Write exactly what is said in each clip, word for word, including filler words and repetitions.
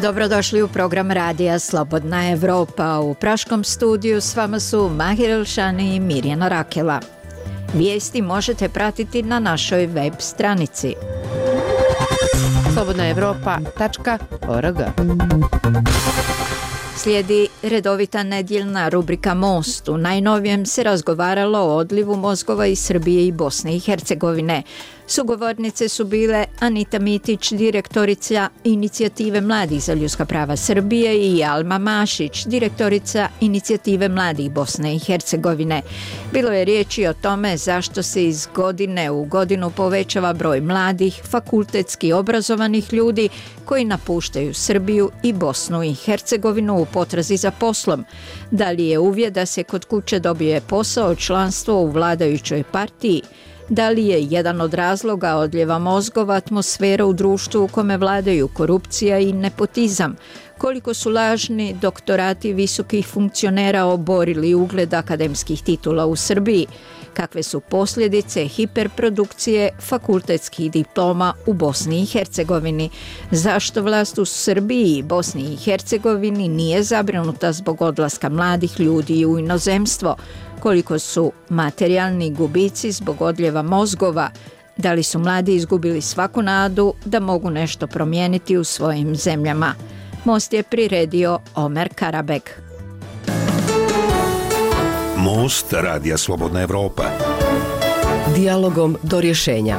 Dobrodošli u program radija Slobodna Evropa. U praškom studiju s vama su Mahir Elšani i Mirjana Rakela. Vijesti možete pratiti na našoj web stranici slobodna evropa tačka org. Slijedi redovita nedjeljna rubrika Most. U najnovijem se razgovaralo o odlivu mozgova iz Srbije i Bosne i Hercegovine. Sugovornice su bile Anita Mitić, direktorica Inicijative mladih za ljudska prava Srbije, i Alma Mašić, direktorica Inicijative mladih Bosne i Hercegovine. Bilo je riječi o tome zašto se iz godine u godinu povećava broj mladih, fakultetski obrazovanih ljudi koji napuštaju Srbiju i Bosnu i Hercegovinu u potrazi za poslom. Da li je uvjet da se kod kuće dobije posao članstvo u vladajućoj partiji? Da li je jedan od razloga odljeva mozgova atmosfera u društvu u kome vladaju korupcija i nepotizam? Koliko su lažni doktorati visokih funkcionera oborili ugled akademskih titula u Srbiji? Kakve su posljedice hiperprodukcije fakultetskih diploma u Bosni i Hercegovini? Zašto vlast u Srbiji i Bosni i Hercegovini nije zabrinuta zbog odlaska mladih ljudi u inozemstvo? Koliko su materijalni gubici zbog odljeva mozgova? Da li su mladi izgubili svaku nadu da mogu nešto promijeniti u svojim zemljama? Most je priredio Omer Karabeg. Most radija Slobodna Evropa. Dijalogom do rješenja.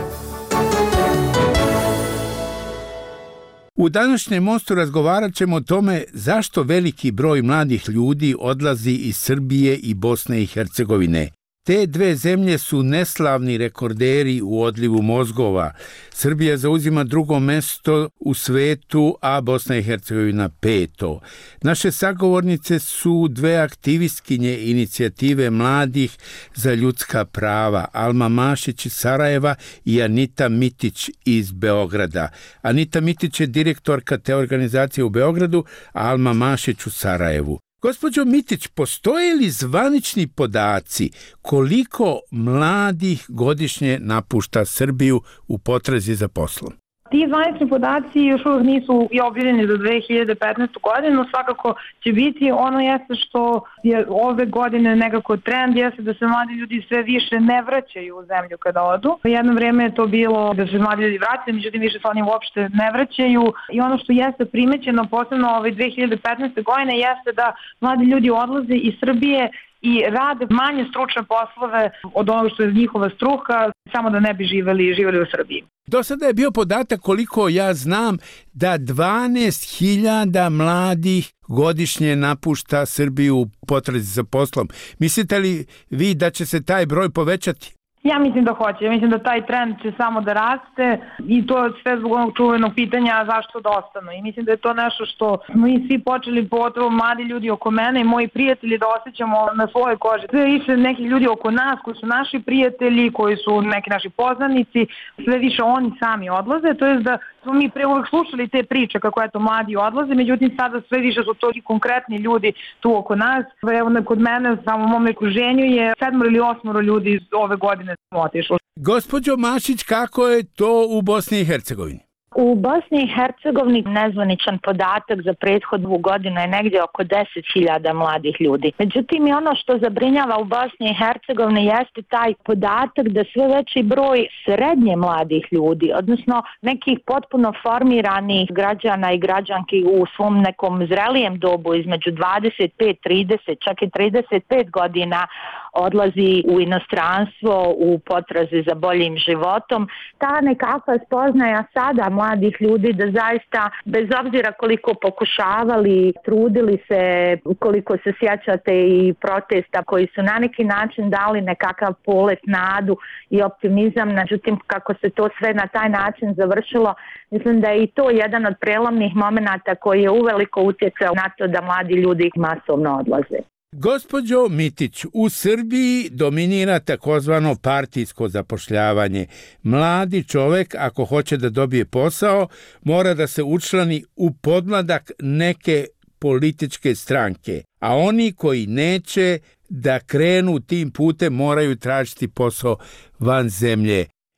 U današnjem Mostu razgovarat ćemo o tome zašto veliki broj mladih ljudi odlazi iz Srbije i Bosne i Hercegovine. Te dve zemlje su neslavni rekorderi u odlivu mozgova. Srbija zauzima drugo mjesto u svetu, a Bosna i Hercegovina peto. Naše sagovornice su dve aktivistkinje Inicijative mladih za ljudska prava, Alma Mašić iz Sarajeva i Anita Mitić iz Beograda. Anita Mitić je direktorka te organizacije u Beogradu, a Alma Mašić u Sarajevu. Gospođo Mitić, postoje li zvanični podaci koliko mladih godišnje napušta Srbiju u potrazi za poslom? Ti zvanični podaci još uvijek nisu i objavljeni do dve hiljade petnaeste. godinu, svakako će biti. Ono jeste što je ove godine nekako trend, jeste da se mladi ljudi sve više ne vraćaju u zemlju kada odu. Jedno vrijeme je to bilo da se mladi ljudi vraćaju, međutim više se oni uopšte ne vraćaju. I ono što jeste primećeno posebno ove dve hiljade petnaeste. godine jeste da mladi ljudi odlaze iz Srbije i rade manje stručne poslove od onog što je njihova struka, samo da ne bi živjeli, živjeli u Srbiji. Do sada je bio podatak, koliko ja znam, da dvanaest hiljada mladih godišnje napušta Srbiju u potrazi za poslom. Mislite li vi da će se taj broj povećati? Ja mislim da hoće. Ja mislim da taj trend će samo da raste i to je sve zbog onog čuvenog pitanja zašto da ostanu. I mislim da je to nešto što smo i svi počeli, pogotovo mladi ljudi oko mene i moji prijatelji, da osjećamo na svojoj koži. Sve više neki ljudi oko nas koji su naši prijatelji, koji su neki naši poznanici, sve više oni sami odlaze. To je da smo mi pre uvek slušali te priče kako eto mladi odlaze, međutim sada sve više su to i konkretni ljudi tu oko nas. Evo kod mene, samo u mom okruženju je sedmoro ili osmoro ljudi ove godine otišlo. Gospođo Mašić, kako je to u Bosni i Hercegovini? U Bosni i Hercegovini nezvaničan podatak za prethodnu godinu je negdje oko deset hiljada mladih ljudi. Međutim, i ono što zabrinjava u Bosni i Hercegovini jeste taj podatak da sve veći broj srednje mladih ljudi, odnosno nekih potpuno formiranih građana i građanki u svom nekom zrelijem dobu između dvadeset pet, trideset, čak i trideset pet godina odlazi u inostranstvo u potrazi za boljim životom. Ta nekakva spoznaja sada mladih ljudi da zaista, bez obzira koliko pokušavali, trudili se, koliko se sjećate i protesta koji su na neki način dali nekakav polet, nadu i optimizam, međutim kako se to sve na taj način završilo, mislim da je i to jedan od prelomnih momenata koji je uveliko utjecao na to da mladi ljudi masovno odlaze. Gospođo Mitić, u Srbiji dominira takozvano partijsko zapošljavanje. Mladi čovjek, ako hoće da dobije posao, mora da se učlani u podmladak neke političke stranke, a oni koji neće da krenu tim putem moraju tražiti posao van zemlje.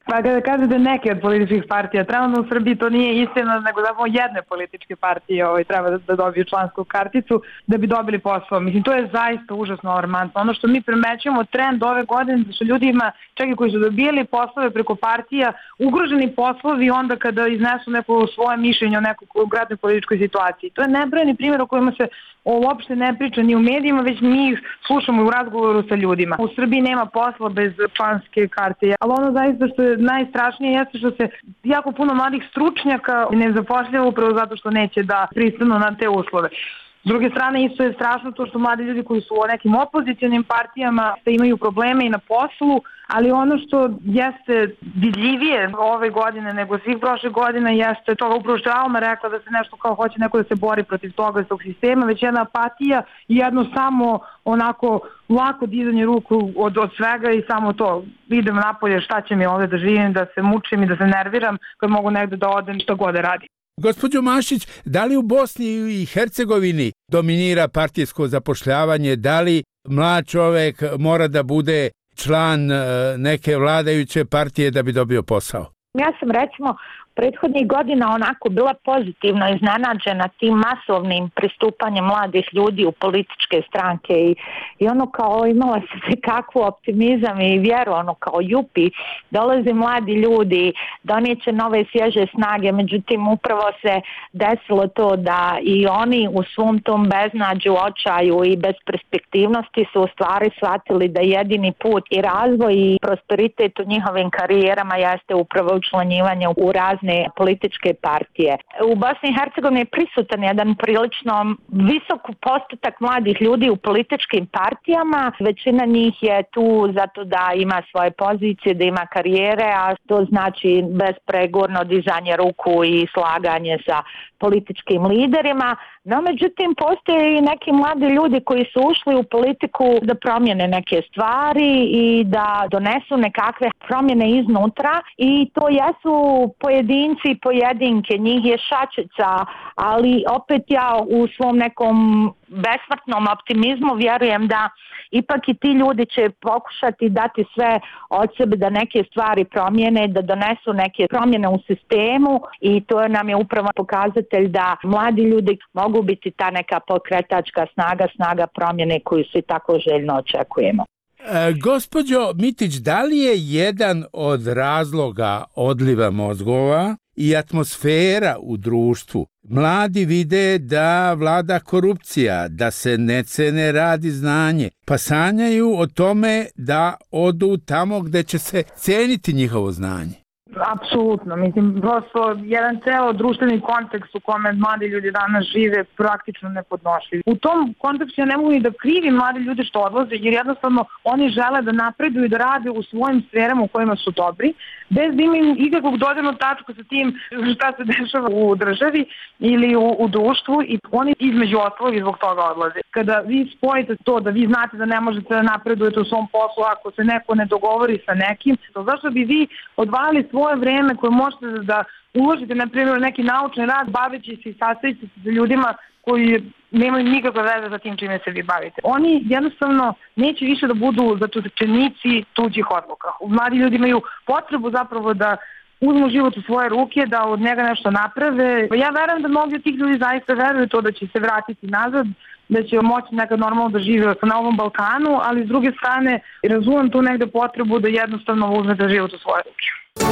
Pa kada kažete neke od političkih partija, trenutno u Srbiji to nije istina, nego zapravo jedne političke partije ovaj, treba da, da dobiju člansku karticu da bi dobili posao. Mislim, to je zaista užasno alarmantno. Ono što mi primećujemo trend ove godine da su ljudima, čak i koji su dobijali poslove preko partija, ugroženi poslovi onda kada iznesu neko svoje mišljenje o nekoj konkretnoj političkoj situaciji. To je nebrojeni primjer o kojima se uopšte ne priča ni u medijima, već mi ih slušamo u razgovoru sa ljudima. U Srbiji nema posla bez članske karte, ali ono zaista što je najstrašnije jeste što se jako puno mladih stručnjaka ne zapošljava upravo zato što neće da pristanu na te uslove. S druge strane, isto je strašno to što mladi ljudi koji su u nekim opozicionim partijama da imaju probleme i na poslu, ali ono što jeste vidljivije ove godine nego svih prošle godine jeste toga upravo što je Alma rekla da se nešto kao hoće neko da se bori protiv toga iz tog sistema, već jedna apatija i jedno samo onako lako dizanje ruku od, od svega i samo to, idem napolje, šta će mi ovde da živim, da se mučim i da se nerviram kad mogu negde da odem što god da radim. Gospođo Mašić, da li u Bosni i Hercegovini dominira partijsko zapošljavanje, da li mlad čovek mora da bude član neke vladajuće partije da bi dobio posao? Ja sam recimo prethodnih godina onako bila pozitivno iznenađena tim masovnim pristupanjem mladih ljudi u političke stranke i, i ono kao imala sam se kakvu optimizam i vjeru, ono kao jupi, dolaze mladi ljudi, donijeće nove svježe snage, međutim upravo se desilo to da i oni u svom tom beznađu, očaju i besperspektivnosti su u stvari shvatili da jedini put i razvoj i prosperitet u njihovim karijerama jeste upravo učlanjivanje u razne političke partije. U Bosni i Hercegovini je prisutan jedan prilično visok postotak mladih ljudi u političkim partijama. Većina njih je tu zato da ima svoje pozicije, da ima karijere, a to znači bespregorno dizanje ruku i slaganje sa političkim liderima. No, međutim, postoje i neki mladi ljudi koji su ušli u politiku da promijene neke stvari i da donesu nekakve promjene iznutra i to jesu pojedinci i pojedinke, njih je šačica, ali opet ja u svom nekom besmrtnom optimizmu vjerujem da ipak i ti ljudi će pokušati dati sve od sebe da neke stvari promijene, da donesu neke promjene u sistemu i to nam je upravo pokazatelj da mladi ljudi mogu biti ta neka pokretačka snaga, snaga promjene koju svi tako željno očekujemo. E, gospođo Mitić, da li je jedan od razloga odliva mozgova i atmosfera u društvu? Mladi vide da vlada korupcija, da se ne cene rad i znanje, pa sanjaju o tome da odu tamo gde će se ceniti njihovo znanje. Apsolutno, mislim, prosto jedan ceo društveni kontekst u kome mladi ljudi danas žive praktično nepodnošljiv. U tom kontekstu ja ne mogu ni da krivim mladi ljudi što odlaze, jer jednostavno oni žele da napreduju i da rade u svojim sferama u kojima su dobri, bez da imaju ikakvog dodirnog tačka sa tim šta se dešava u državi ili u, u društvu i oni između ostalog zbog toga odlaze. Kada vi spojite to da vi znate da ne možete da napredujete u svom poslu ako se neko ne dogovori sa nekim, to zašto bi vi odvajali svoje vreme koje možete da uložite, na primjer, neki naučni rad, baveći se i sastavići se sa ljudima koji nemaju nikakve veze za tim čime se vi bavite. Oni jednostavno neće više da budu zatočenici tuđih odluka. Mladi ljudi imaju potrebu zapravo da uzmu život u svoje ruke, da od njega nešto naprave. Ja verujem da mnogi od tih ljudi zaista veruju to da će se vratiti nazad, da će moći nekad normalno da žive na ovom Balkanu, ali s druge strane razumem tu negde potrebu da jednostavno uzmete život u svoje ruke.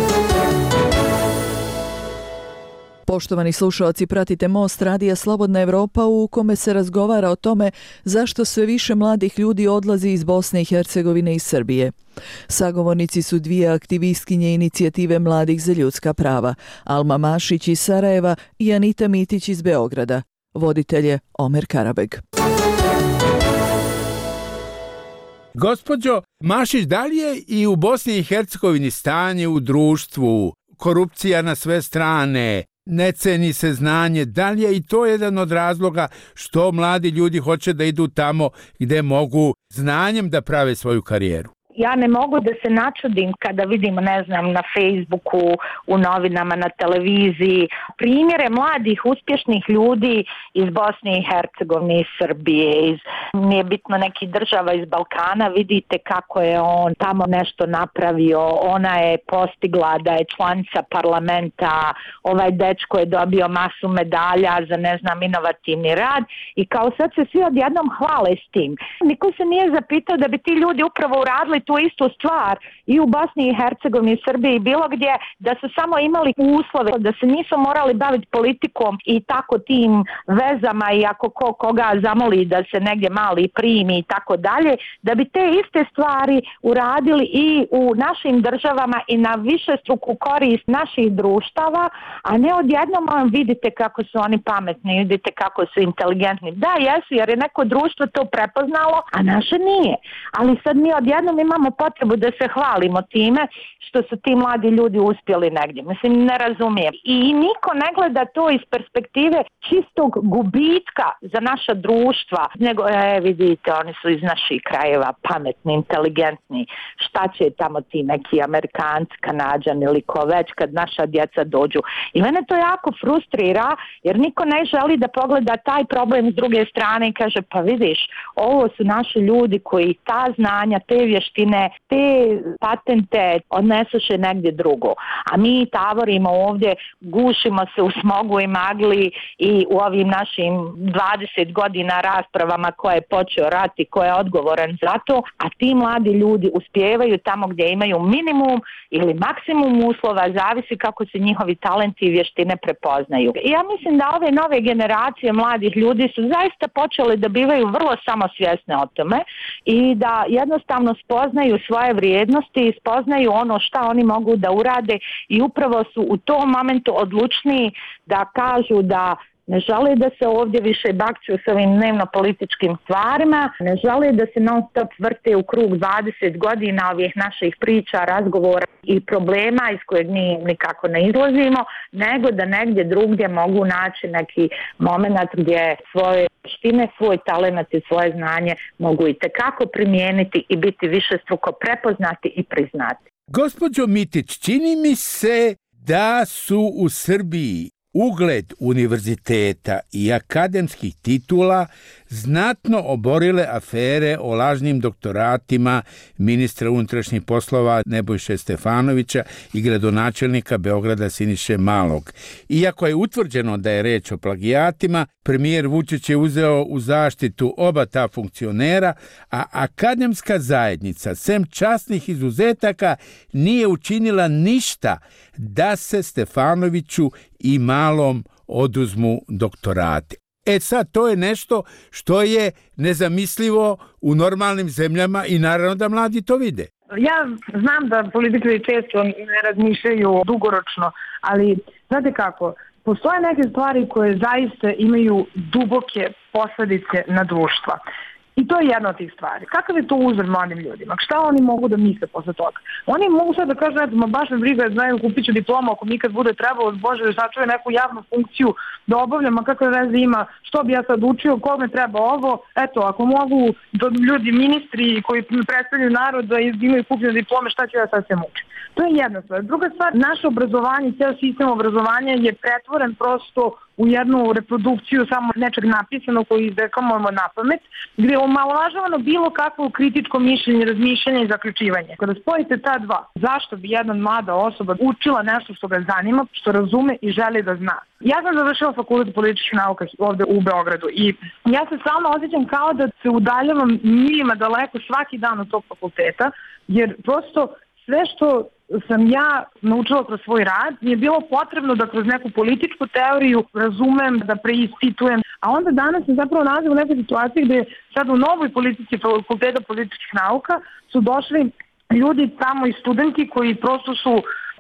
Poštovani slušalci, pratite Most radija Slobodna Evropa u kome se razgovara o tome zašto sve više mladih ljudi odlazi iz Bosne i Hercegovine i Srbije. Sagovornici su dvije aktivistkinje inicijative Mladih za ljudska prava, Alma Mašić iz Sarajeva i Anita Mitić iz Beograda. Voditelj je Omer Karabeg. Gospođo Mašić, da li je i u Bosni i Hercegovini stanje u društvu, korupcija na sve strane, ne ceni se znanje, da li je i to jedan od razloga što mladi ljudi hoće da idu tamo gde mogu znanjem da prave svoju karijeru? Ja ne mogu da se načudim kada vidim, ne znam, na Facebooku, u novinama, na televiziji, primjere mladih, uspješnih ljudi iz Bosne i Hercegovine, iz Srbije, iz, nije bitno, nekih država iz Balkana, vidite kako je on tamo nešto napravio, ona je postigla da je članica parlamenta, ovaj dečko je dobio masu medalja za, ne znam, inovativni rad i kao sad se svi odjednom hvale s tim. Niko se nije zapitao da bi ti ljudi upravo uradili tu istu stvar i u Bosni i Hercegovini, Srbiji i bilo gdje, da su samo imali uslove, da se nisu morali baviti politikom i tako tim vezama i ako ko koga zamoli da se negdje mali primi i tako dalje, da bi te iste stvari uradili i u našim državama i na višestruku korist naših društava, a ne odjednom vidite kako su oni pametni, vidite kako su inteligentni. Da, jesu, jer je neko društvo to prepoznalo, a naše nije. Ali sad mi odjednom imamo potrebu da se hvalimo time što su ti mladi ljudi uspjeli negdje. Mislim, ne razumijem. I niko ne gleda to iz perspektive čistog gubitka za naša društva, nego, e, vidite, oni su iz naših krajeva pametni, inteligentni. Šta će tamo ti neki Amerikanci, Kanađani ili ko već kad naša djeca dođu. I mene to jako frustrira, jer niko ne želi da pogleda taj problem s druge strane i kaže, pa vidiš, ovo su naši ljudi koji ta znanja, te vještine, te patente odnesuše negdje drugo. A mi tavorimo ovdje, gušimo se u smogu i magli i u ovim našim dvadeset godina raspravama ko je počeo rat i ko je odgovoran za to, a ti mladi ljudi uspijevaju tamo gdje imaju minimum ili maksimum uslova, zavisi kako se njihovi talenti i vještine prepoznaju. I ja mislim da ove nove generacije mladih ljudi su zaista počeli da bivaju vrlo samosvjesne o tome i da jednostavno spoznaju svoje vrijednosti i spoznaju ono šta oni mogu da urade i upravo su u tom momentu odlučniji da kažu da ne žele da se ovdje više bakću s ovim dnevno političkim stvarima, ne žele da se non stop vrte u krug dvadeset godina ovih naših priča, razgovora i problema iz kojeg mi nikako ne izlazimo, nego da negdje drugdje mogu naći neki moment gdje svoje vještine, svoj talent i svoje znanje mogu i tekako primijeniti i biti višestruko prepoznati i priznati. Gospođo Mitić, čini mi se da su u Srbiji ugled univerziteta i akademskih titula znatno oborile afere o lažnim doktoratima ministra unutrašnjih poslova Nebojše Stefanovića i gradonačelnika Beograda Siniše Malog. Iako je utvrđeno da je reč o plagijatima, premijer Vučić je uzeo u zaštitu oba ta funkcionera, a akademska zajednica, sem časnih izuzetaka, nije učinila ništa da se Stefanoviću i Malom oduzmu doktorati. E sad, to je nešto što je nezamislivo u normalnim zemljama i naravno da mladi to vide. Ja znam da političari često ne razmišljaju dugoročno, ali znate kako, postoje neke stvari koje zaista imaju duboke posljedice na društva. I to je jedna od tih stvari. Kakav je to uzor mladim ljudima? Šta oni mogu da misle posle toga? Oni mogu sad da kažu, eto, ma baš me briga, znaju, kupit ću diplomu ako mi kad bude trebalo, Bože, da sačuje neku javnu funkciju da obavljam, a kakve veze ima, što bi ja sad učio, kome treba ovo, eto, ako mogu ljudi, ministri koji predstavljaju narod da imaju kupljene diplome, šta ću ja sad se mučiti? To je jedna stvar. Druga stvar, naše obrazovanje, ceo sistem obrazovanja je pretvoren prosto u jednu reprodukciju samo nečeg napisanog koji izreklamujemo na pamet, gdje je omalovažavano bilo kakvo kritičko mišljenje, razmišljanje i zaključivanje. Kada spojite ta dva, zašto bi jedna mlada osoba učila nešto što ga zanima, što razume i želi da zna? Ja sam završila fakultet političkih nauka ovde u Beogradu i ja se stalno osjećam kao da se udaljavam miljima daleko svaki dan od tog fakulteta, jer prosto sve što sam ja naučila kroz svoj rad, mi je bilo potrebno da kroz neku političku teoriju razumem, da preispitujem. A onda danas se zapravo nalazim u nekoj situaciji gdje sad u novoj politici fakulteta političkih nauka su došli ljudi tamo i studenti koji prosto su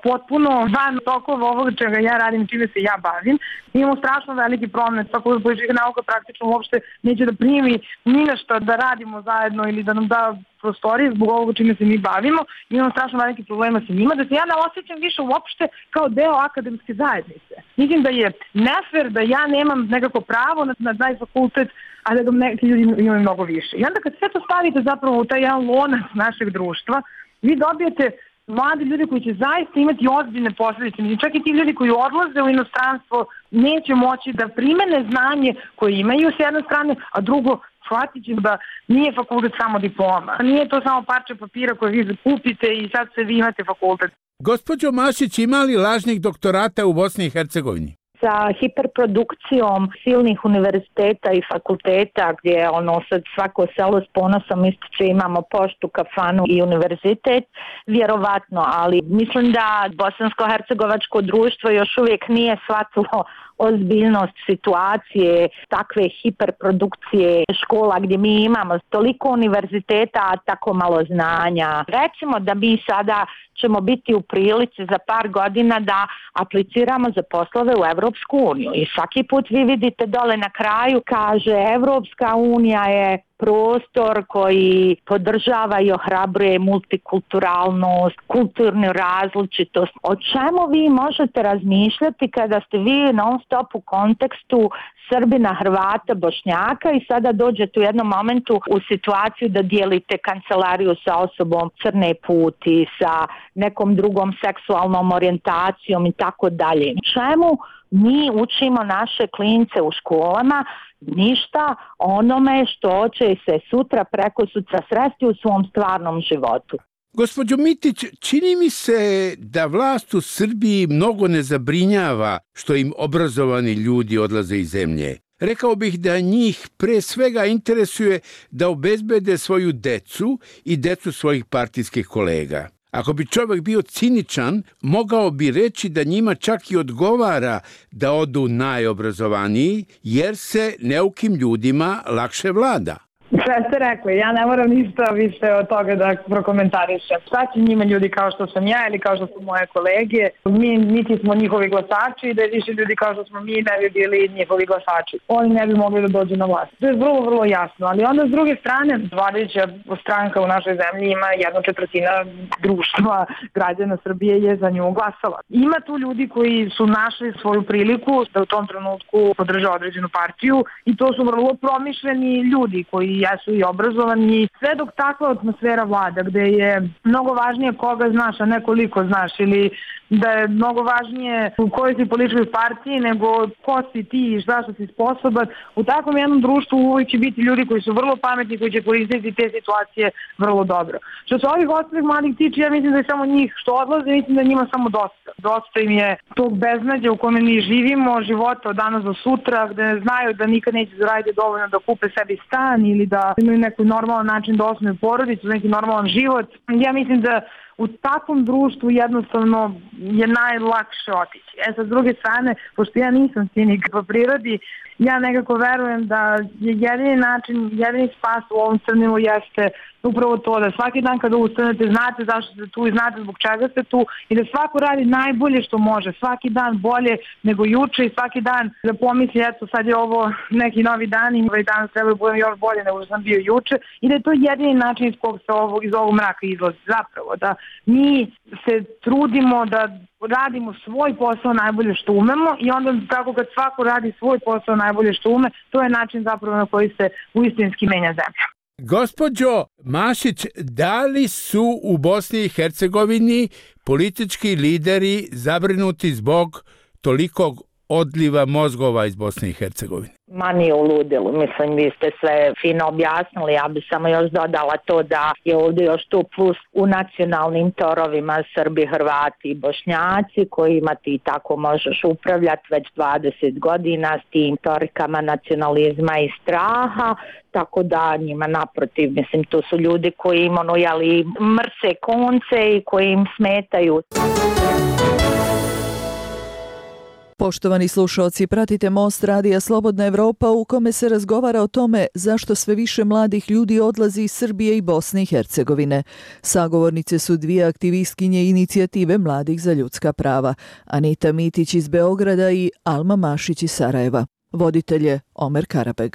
potpuno van tokova ovog čega ja radim, čime se ja bavim. Imamo strašno veliki promet, tako da politička nauka praktično uopšte neće da primi ni na što da radimo zajedno ili da nam da prostorije zbog ovoga čime se mi bavimo. Imamo strašno veliki problema sa njima, da se ja ne osjećam više uopšte kao deo akademske zajednice. Mislim da je nefer da ja nemam nekako pravo na, na taj fakultet, a da ga neki ljudi imaju mnogo više. I onda kad sve to stavite zapravo u taj jedan lonac našeg društva, vi dobijete mladi ljudi koji će zaista imati ozbiljne posljedice. Mislim, čak i ti ljudi koji odlaze u inostranstvo neće moći da primene znanje koje imaju s jedne strane, a drugo shvatit će da nije fakultet samo diploma. Nije to samo parče papira koje vi kupite i sad se vi imate fakultet. Gospođo Mašić, ima li lažnih doktorata u Bosni i Hercegovini? Sa hiperprodukcijom silnih univerziteta i fakulteta gdje ono sad svako selo s ponosom ističe imamo poštu, kafanu i univerzitet, vjerovatno, ali mislim da bosansko-hercegovačko društvo još uvijek nije shvatilo ozbiljnost situacije, takve hiperprodukcije škola gdje mi imamo toliko univerziteta, a tako malo znanja. Recimo da mi sada ćemo biti u prilici za par godina da apliciramo za poslove u Evropsku uniju i svaki put vi vidite dole na kraju kaže Evropska unija je prostor koji podržava i ohrabruje multikulturalnost, kulturnu različitost. O čemu vi možete razmišljati kada ste vi non stop u kontekstu Srbina, Hrvata, Bošnjaka i sada dođete u jednom momentu u situaciju da dijelite kancelariju sa osobom crne puti, sa nekom drugom seksualnom orijentacijom i tako dalje. Čemu mi učimo naše klince u školama? Ništa onome što će se sutra preko sutra sresti u svom stvarnom životu. Gospođo Mitić, čini mi se da vlast u Srbiji mnogo ne zabrinjava što im obrazovani ljudi odlaze iz zemlje. Rekao bih da njih pre svega interesuje da obezbede svoju decu i decu svojih partijskih kolega. Ako bi čovjek bio ciničan, mogao bi reći da njima čak i odgovara da odu najobrazovaniji, jer se neukim ljudima lakše vlada. Sve ste rekli, ja ne moram ništa više od toga da prokomentarišem. Šta će njima ljudi kao što sam ja ili kao što su moje kolege? Mi niti smo njihovi glasači, da je više ljudi kao što smo mi ne bi bili njihovi glasači. Oni ne bi mogli da dođu na vlast. To je vrlo, vrlo jasno. Ali onda s druge strane, vladajuća stranka u našoj zemlji ima jedna četvrtina društva građana Srbije je za nju glasala. Ima tu ljudi koji su našli svoju priliku da u tom trenutku podrže određenu partiju i to su vrlo promišljeni ljudi koji jesu i obrazovani. Sve dok takva atmosfera vlada gde je mnogo važnije koga znaš, a ne koliko znaš, ili da je mnogo važnije u kojoj si političkoj partiji nego ko si ti i šta što si sposoban. U takvom jednom društvu uvijek će biti ljudi koji su vrlo pametni, koji će koristiti te situacije vrlo dobro. Što se ovih ostalih mladih tiče, ja mislim da je samo njih što odlaze, mislim da njima samo dosta. Dosta im je tog beznađa u kome mi živimo, života od danas do sutra, gde znaju da nikad neće zaraditi dovoljno da kupe sebi stan ili da imaju neki normalan način da osnuju porodicu, neki normalan život. Ja mislim da u takvom društvu jednostavno je najlakše otići. E sad, s druge strane, pošto ja nisam cinik po prirodi, ja nekako verujem da je jedini način, jedini spas u ovom crnilu jeste upravo to da svaki dan kada ustanete znate zašto ste tu i znate zbog čega ste tu i da svako radi najbolje što može, svaki dan bolje nego juče i svaki dan da pomisli eto sad je ovo neki novi dan i ovaj dan treba da budem još bolje nego što sam bio juče i da je to jedini način iz kog se ovo, iz ovog mraka izlazi zapravo, da mi se trudimo da radimo svoj posao najbolje što umemo i onda tako kad svako radi svoj posao najbolje što ume, to je način zapravo na koji se uistinski menja zemlja. Gospođo Mašić, da li su u Bosni i Hercegovini politički lideri zabrinuti zbog tolikog odliva mozgova iz Bosne i Hercegovine? Ma nije u ludilu, mislim vi ste sve fino objasnili, ja bi samo još dodala to da je ovdje još tu plus u nacionalnim torovima Srbi, Hrvati i Bošnjaci kojima ti tako možeš upravljati već dvadeset godina s tim torikama nacionalizma i straha, tako da njima naprotiv, mislim tu su ljudi koji im ono jeli mrse konce i koji im smetaju. Poštovani slušaoci, pratite Most radija Slobodna Evropa u kome se razgovara o tome zašto sve više mladih ljudi odlazi iz Srbije i Bosne i Hercegovine. Sagovornice su dvije aktivistkinje inicijative Mladih za ljudska prava, Anita Mitić iz Beograda i Alma Mašić iz Sarajeva. Voditelj je Omer Karabeg.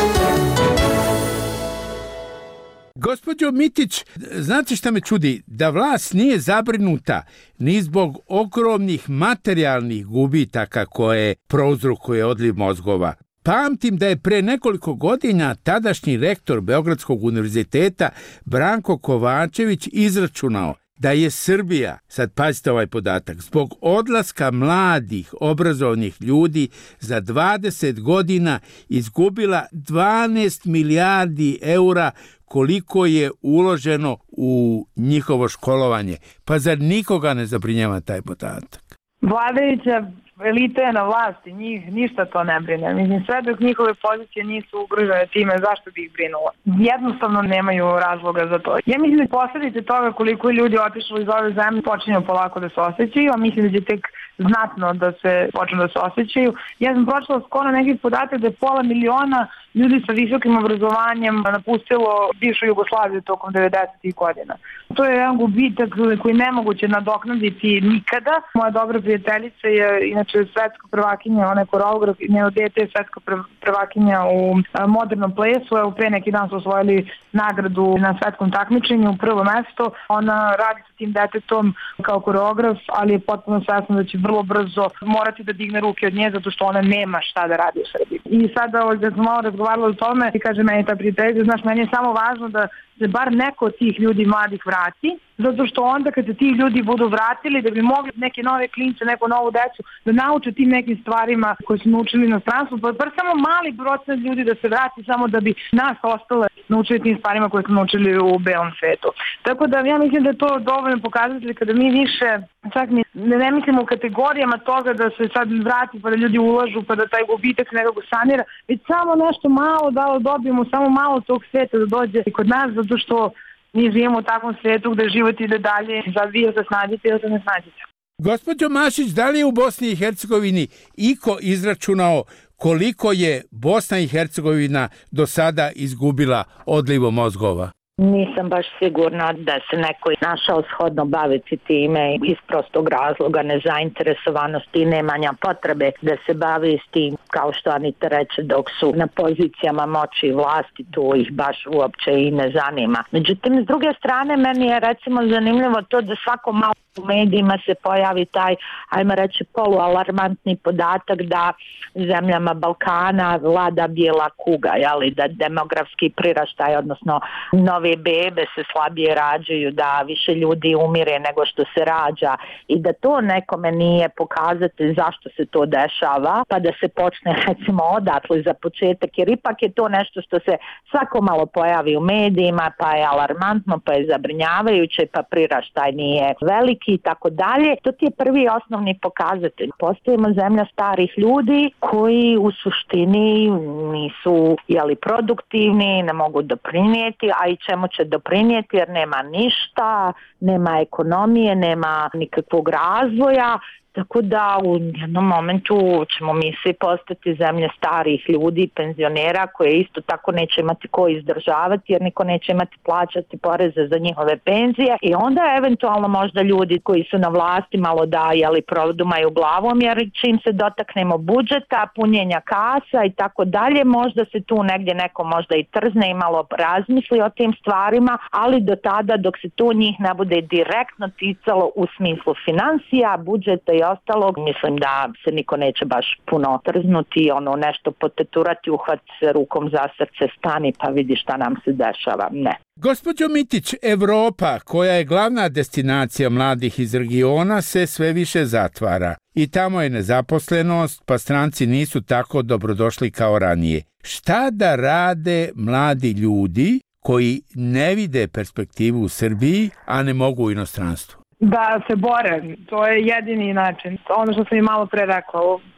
Gospođo Mitić, znate šta me čudi? Da vlast nije zabrinuta ni zbog ogromnih materijalnih gubitaka koje prouzrokuje odliv mozgova. Pamtim da je pre nekoliko godina tadašnji rektor Beogradskog univerziteta Branko Kovačević izračunao da je Srbija, sad pazite ovaj podatak, zbog odlaska mladih obrazovnih ljudi za dvadeset godina izgubila dvanaest milijardi eura koliko je uloženo u njihovo školovanje. Pa zar nikoga ne zabrinjava taj podatak? Vladajuća elita je na vlasti, njih ništa to ne brine. Mislim, sve dok njihove pozicije nisu ugrožene time, zašto bi ih brinulo? Jednostavno nemaju razloga za to. Ja mislim da posljedice toga koliko je ljudi otišlo iz ove zemlje počinju polako da se osjećaju, a mislim da će tek znatno da se počnu da se osjećaju. Ja sam pročitala skoro neki podatak da je pola miliona ljudi sa visokim obrazovanjem napustilo bivšu Jugoslaviju tokom devedesetih godina. To je jedan gubitak koji nemoguće nadoknaditi nikada. Moja dobra prijateljica je inače svetska prvakinja, ona je koreograf, njeno dete je svetska prvakinja u modernom plesu. Evo pre neki dan su osvojili nagradu na svetskom takmičenju, prvo mesto. Ona radi sa tim detetom kao koreograf, ali je potpuno svesna da će vrlo brzo morati da digne ruke od nje zato što ona nema šta da radi u Srbiji. I sada da smo malo razgovarali o tome i kaže meni ta prijateljica, znaš, meni je samo važno da se bar neko od tih ljudi mladih vrati, zato što onda kad se ti ljudi budu vratili da bi mogli neke nove klince, neku novu decu da nauče tim nekim stvarima koje su naučili na stranstvu, pa bar samo mali procent ljudi da se vrati samo da bi nas ostale naučili tim stvarima koje smo naučili u belom svetu. Tako da ja mislim da je to dovoljno pokazatelj kada mi više, čak mi ne mislimo u kategorijama toga da se sad vrati pa da ljudi ulažu pa da taj gubitak se nekako sanira, već samo nešto malo da dobijemo, samo malo tog sveta da dođe kod nas, zato što mi živimo u takvom svijetu gde život ide dalje, sad vi se snađite ili se ne snađite. Gospođo Mašić, da li je u Bosni i Hercegovini iko izračunao koliko je Bosna i Hercegovina do sada izgubila odlivom mozgova? Nisam baš sigurna da se neko našao shodno baviti time iz prostog razloga nezainteresovanosti i nemanja potrebe da se bavi s tim, kao što Anita reče, dok su na pozicijama moći i vlasti, to ih baš uopće i ne zanima. Međutim, s druge strane, meni je recimo zanimljivo to da svako malo u medijima se pojavi taj, ajmo reći, polualarmantni podatak da zemljama Balkana vlada bijela kuga, jeli, da demografski priraštaj, odnosno nove bebe se slabije rađaju, da više ljudi umire nego što se rađa i da to nekome nije pokazatelj zašto se to dešava, pa da se počne recimo odatle za početak, jer ipak je to nešto što se svako malo pojavi u medijima, pa je alarmantno, pa je zabrinjavajuće, pa priraštaj nije veliki i tako dalje. To ti je prvi osnovni pokazatelj. Postojimo zemlja starih ljudi koji u suštini nisu jeli, produktivni, ne mogu doprinijeti, a i čemu će doprinijeti jer nema ništa, nema ekonomije, nema nikakvog razvoja. Tako da u jednom momentu ćemo mi svi postati zemlje starih ljudi, penzionera koje isto tako neće imati ko izdržavati jer niko neće imati plaćati poreze za njihove penzije i onda eventualno možda ljudi koji su na vlasti malo da jeli produmaju glavom jer čim se dotaknemo budžeta, punjenja kasa i tako dalje, možda se tu negdje neko možda i trzne i malo razmisli o tim stvarima, ali do tada dok se to njih ne bude direktno ticalo u smislu financija, budžeta i ostalog, mislim da se niko neće baš puno trznuti, ono nešto poteturati, uhvat se rukom za srce, stani pa vidi šta nam se dešava. Ne. Gospođo Mitić, Evropa, koja je glavna destinacija mladih iz regiona, se sve više zatvara. I tamo je nezaposlenost, pa stranci nisu tako dobrodošli kao ranije. Šta da rade mladi ljudi koji ne vide perspektivu u Srbiji, a ne mogu u inostranstvu? Da se bore, to je jedini način. Ono što sam i malo pre rekla,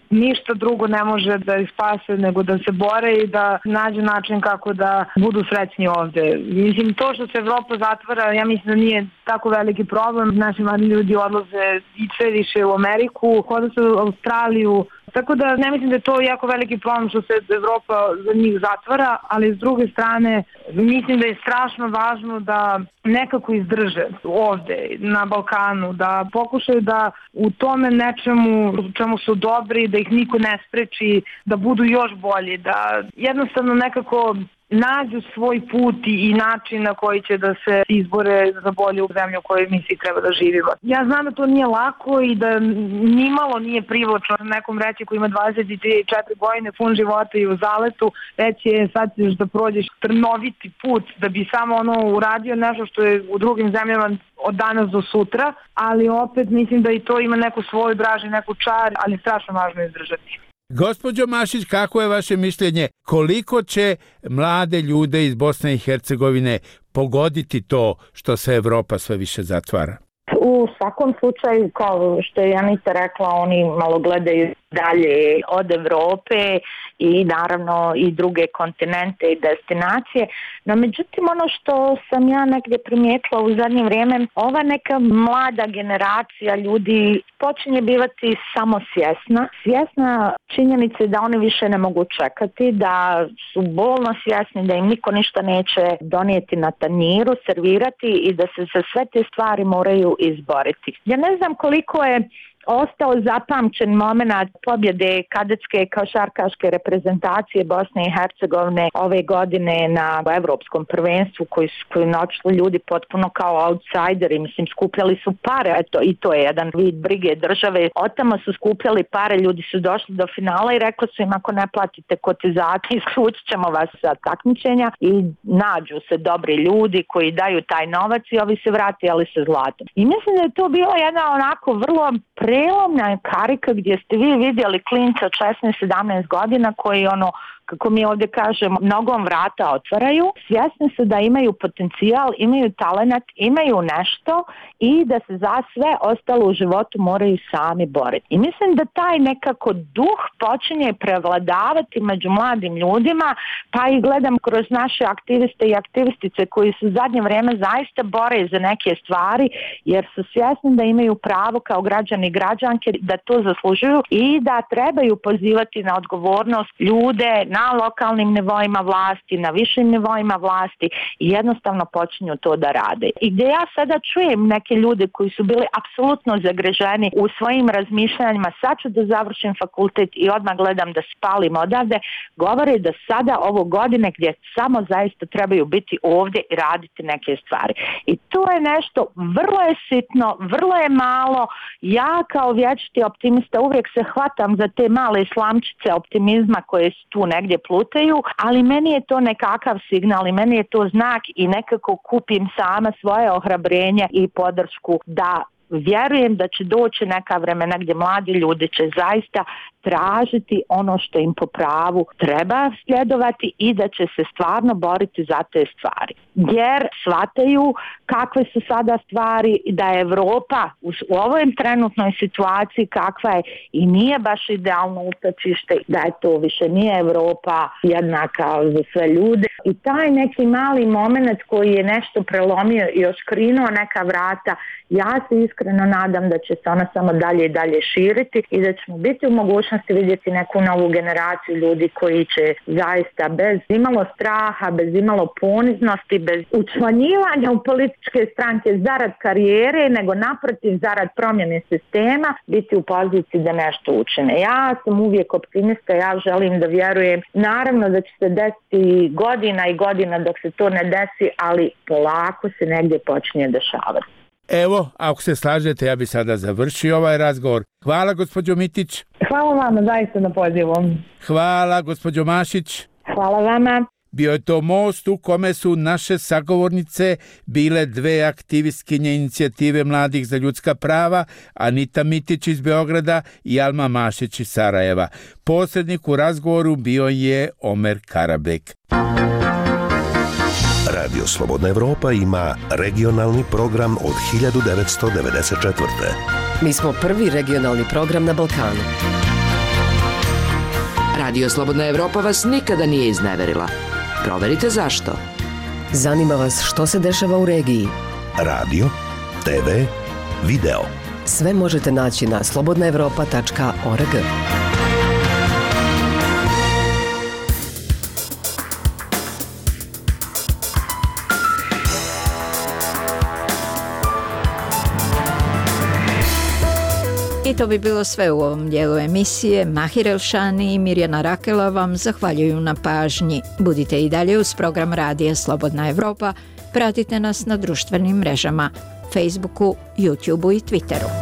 ništa drugo ne može da ih spase nego da se bore i da nađu način kako da budu srećni ovde. Mislim, to što se Evropa zatvara, ja mislim da nije tako veliki problem. Naši mladi ljudi odlaze i sve više u Ameriku, hoda se u Australiju. Tako da ne mislim da je to jako veliki problem što se Evropa za njih zatvara, ali s druge strane mislim da je strašno važno da nekako izdrže ovde na Balkanu, da pokušaju da u tome nečemu u čemu su dobri, da ih niko ne spreči, da budu još bolji, da jednostavno nekako nađu svoj put i način na koji će da se izbore za bolju zemlju u kojoj mi svi treba da živimo. Ja znam da to nije lako i da nimalo nije privlačno nekom reći koji ima dvadeset četiri godine, pun života i u zaletu, reći je sad ćeš da prođeš trnoviti put da bi samo ono uradio nešto što je u drugim zemljama od danas do sutra, ali opet mislim da i to ima neku svoju draž i neku čar, ali strašno važno izdržati. Gospođo Mašić, kako je vaše mišljenje? Koliko će mlade ljude iz Bosne i Hercegovine pogoditi to što se Evropa sve više zatvara? U svakom slučaju, kao što je Anita rekla, oni malo gledaju dalje od Evrope i naravno i druge kontinente i destinacije. No međutim, ono što sam ja negdje primijetila u zadnje vrijeme, ova neka mlada generacija ljudi počinje bivati samosvjesna. Svjesna činjenice da oni više ne mogu čekati, da su bolno svjesni da im niko ništa neće donijeti na tanjiru, servirati i da se za sve te stvari moraju izboriti. Ja ne znam koliko je ostao zapamćen moment pobjede kadetske košarkaške reprezentacije Bosne i Hercegovine ove godine na evropskom prvenstvu koji su koji noćili ljudi potpuno kao outsideri, mislim skupljali su pare, eto i to je jedan vid brige države, otamo su skupljali pare, ljudi su došli do finala i rekli su im ako ne platite kotizaciju isključit ćemo vas sa takmičenja i nađu se dobri ljudi koji daju taj novac i ovi se vrati ali se zlatom. I mislim da je to bila jedna onako vrlo prelomna karika gdje ste vi vidjeli klinca od šesnaest sedamnaest godina koji ono, kako mi ovdje kažemo, nogom vrata otvaraju, svjesni su da imaju potencijal, imaju talenat, imaju nešto i da se za sve ostalo u životu moraju sami boriti. I mislim da taj nekako duh počinje prevladavati među mladim ljudima, pa i gledam kroz naše aktiviste i aktivistice koji su u zadnje vrijeme zaista bore za neke stvari jer su svjesni da imaju pravo kao građani i građanke da to zaslužuju i da trebaju pozivati na odgovornost ljude na lokalnim nivoima vlasti, na višim nivoima vlasti i jednostavno počinju to da rade. I gdje ja sada čujem neke ljude koji su bili apsolutno zagreženi u svojim razmišljanjima, sad ću da završim fakultet i odmah gledam da spalim odavde, govore da sada ovo godine gdje samo zaista trebaju biti ovdje i raditi neke stvari. I to je nešto, vrlo je sitno, vrlo je malo. Ja kao vječiti optimista uvijek se hvatam za te male slamčice optimizma koje su tu negdje plutaju, ali meni je to nekakav signal i meni je to znak i nekako kupim sama svoje ohrabrenje i podršku da vjerujem da će doći neka vremena gdje mladi ljudi će zaista tražiti ono što im po pravu treba sljedovati i da će se stvarno boriti za te stvari. Jer shvataju kakve su sada stvari, da je Evropa u ovoj trenutnoj situaciji kakva je i nije baš idealno utočište, da je to više nije Evropa jednaka za sve ljude. I taj neki mali moment koji je nešto prelomio i oškrinuo neka vrata, ja se iskreno nadam da će se ona samo dalje i dalje širiti i da ćemo biti u mogućnosti vidjeti neku novu generaciju ljudi koji će zaista bez imalo straha, bez imalo poniznosti, bez učlanjivanja u političke stranke zarad karijere, nego naprotiv zarad promjene sistema, biti u poziciji da nešto učine. Ja sam uvijek optimista, ja želim da vjerujem. Naravno da će se desiti godina i godina dok se to ne desi, ali polako se negdje počinje dešavati. Evo, ako se slažete, ja bi sada završio ovaj razgovor. Hvala, gospođo Mitić. Hvala vama zaista na pozivu. Hvala, gospođo Mašić. Hvala vama. Bio je to most u kome su naše sagovornice bile dve aktivistkinje inicijative mladih za ljudska prava, Anita Mitić iz Beograda i Alma Mašić iz Sarajeva. Posrednik u razgovoru bio je Omer Karabek. Radio Slobodna Evropa ima regionalni program od hiljadu devetsto devedeset četvrte. Mi smo prvi regionalni program na Balkanu. Radio Slobodna Evropa vas nikada nije izneverila. Proverite zašto. Zanima vas što se dešava u regiji? Radio, te ve, video. Sve možete naći na slobodna evropa tačka org. I to bi bilo sve u ovom dijelu emisije. Mahir Elšani i Mirjana Rakela vam zahvaljuju na pažnji. Budite i dalje uz program Radija Slobodna Evropa. Pratite nas na društvenim mrežama, Facebooku, YouTubeu i Twitteru.